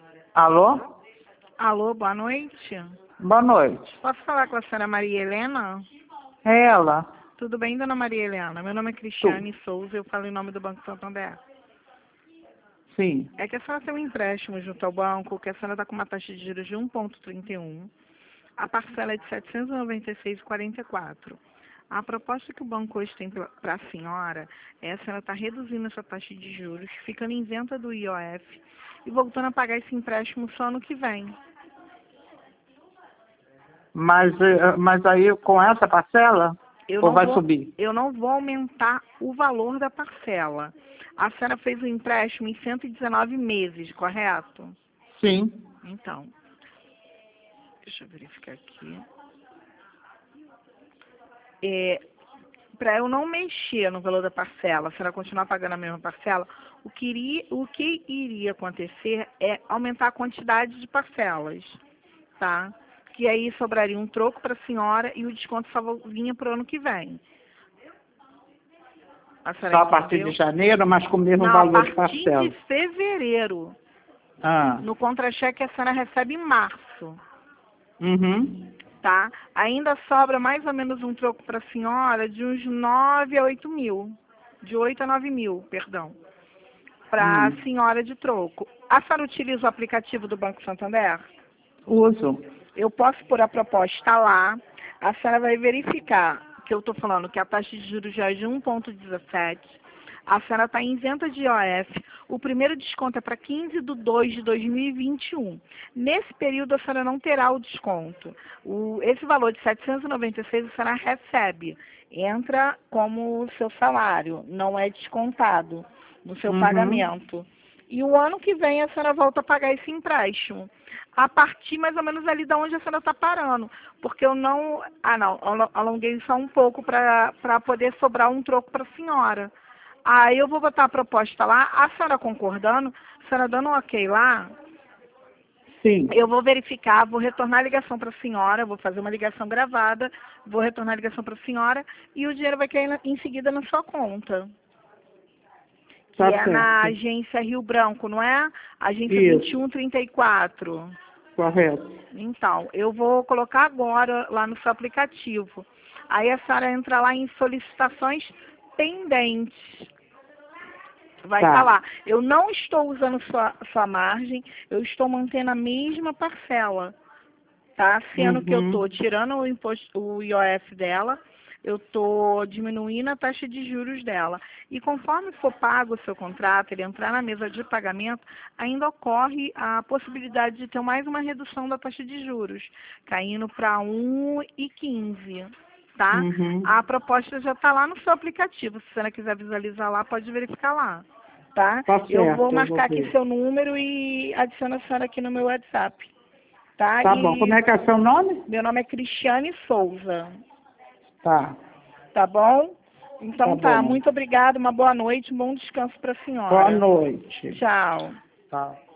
Alô? Alô, boa noite. Boa noite. Posso falar com a senhora Maria Helena? É ela. Tudo bem, dona Maria Helena? Meu nome é Cristiane Souza, eu falo em nome do Banco Santander. Sim. É que a senhora tem um empréstimo junto ao banco, que a senhora está com uma taxa de juros de 1,31. A parcela é de R$ 796,44. A proposta que o banco hoje tem para a senhora é a senhora estar reduzindo essa taxa de juros, ficando isenta do IOF e voltando a pagar esse empréstimo só ano que vem. Mas aí com essa parcela? Ou vai subir? Eu não vou aumentar o valor da parcela. A senhora fez o empréstimo em 119 meses, correto? Sim. Então, deixa eu verificar aqui. Para eu não mexer no valor da parcela, a senhora continuar pagando a mesma parcela, o que iria acontecer é aumentar a quantidade de parcelas, tá? Que aí sobraria um troco para a senhora e o desconto só vinha para o ano que vem. Só a partir de janeiro, mas com o mesmo valor de parcela? A partir de fevereiro. Ah. No contra-cheque a senhora recebe em março. Uhum. Tá? Ainda sobra mais ou menos um troco para a senhora de uns 9 a 8 mil. De 8 a 9 mil, perdão. Para a senhora de troco. A senhora utiliza o aplicativo do Banco Santander? Uso. Eu posso pôr a proposta lá. A senhora vai verificar que eu estou falando que a taxa de juros já é de 1,17. A senhora está isenta de IOF. O primeiro desconto é para 15/2/2021. Nesse período, a senhora não terá o desconto. Esse valor de 796 a senhora recebe. Entra como seu salário, não é descontado no seu pagamento. E o ano que vem a senhora volta a pagar esse empréstimo. A partir mais ou menos ali de onde a senhora está parando. Porque eu não... alonguei só um pouco para poder sobrar um troco para a senhora. Aí eu vou botar a proposta lá, a senhora concordando, a senhora dando um ok lá, sim, eu vou verificar, vou retornar a ligação para a senhora, vou fazer uma ligação gravada, vou retornar a ligação para a senhora e o dinheiro vai cair em seguida na sua conta. Que tá é certo. na agência Rio Branco, não é? Agência Isso. 2134. Correto. Então, eu vou colocar agora lá no seu aplicativo. Aí a senhora entra lá em solicitações pendentes. Vai estar lá. Eu não estou usando sua margem, eu estou mantendo a mesma parcela. Tá? Sendo que eu estou tirando o IOF dela, eu estou diminuindo a taxa de juros dela. E conforme for pago o seu contrato, ele entrar na mesa de pagamento, ainda ocorre a possibilidade de ter mais uma redução da taxa de juros, caindo para 1,15. Tá? A proposta já está lá no seu aplicativo. Se a senhora quiser visualizar lá, pode verificar lá. Tá? Eu vou marcar aqui seu número e adiciono a senhora aqui no meu WhatsApp. Tá? Tá bom. Como é que é seu nome? Meu nome é Cristiane Souza. Tá. Tá bom? Então tá bom. Muito obrigada, uma boa noite, um bom descanso para a senhora. Boa noite. Tchau. Tá.